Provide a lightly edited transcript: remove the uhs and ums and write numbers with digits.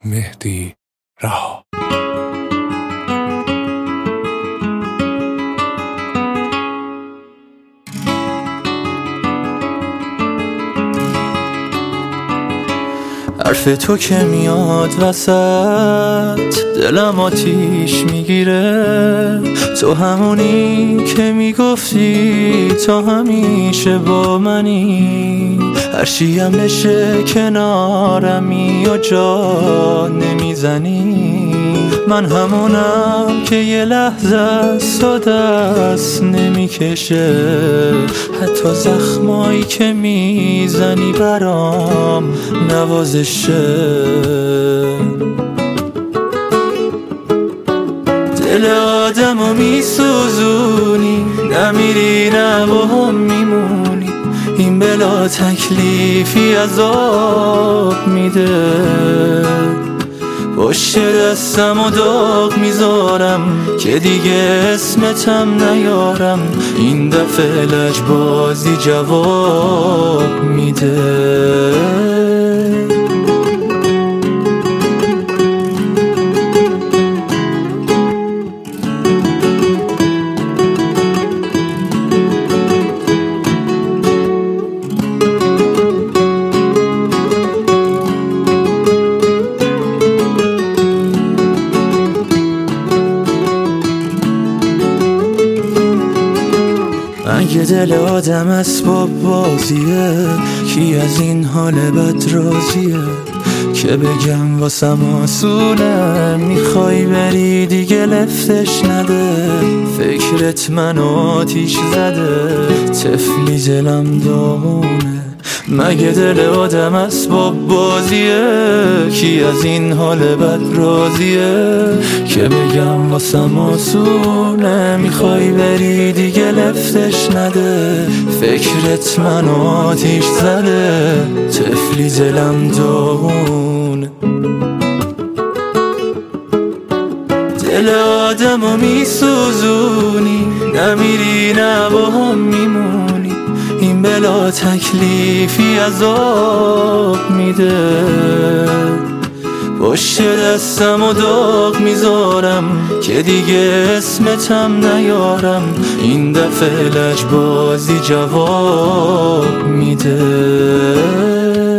مهدی رها. حرف تو که میاد وسط دلم آتیش میگیره، تو همونی که میگفتی تا همیشه با منی، هرچیم بشه کنارمی و جا نمیزنی، من همونم که یه لحظه است و دست نمیکشه، حتی زخمایی که میزنی برام نوازشه. دل آدمو میسوزونی، نمیری نه با هم میمونی، این بلا تکلیفی عذاب میده، پشت دستم و داغ میذارم که دیگه اسمتم نیارم، این دفعه لجبازی جواب میده. اگه دل آدم اسباب بازیه، کی از این حال بد راضیه، که بگم واسم آسونه، میخوای بری دیگه لفتش نده، فکرت منو آتیش زده، طفلی دلم داغونه، مگه دل آدم اسباب بازیه، کی از این حال بد راضیه، که بگم واسم آسونه، میخوای بری دیگه لفتش نده، فکرت منو آتیش زده، طفلی دلم داغونه. دل آدمو میسوزونی، نمیری نه با هم میمونی، این بلا تکلیفی عذاب میده، پشت دستم و داغ میذارم که دیگه اسمتم نیارم، این دفعه لجبازی جواب میده.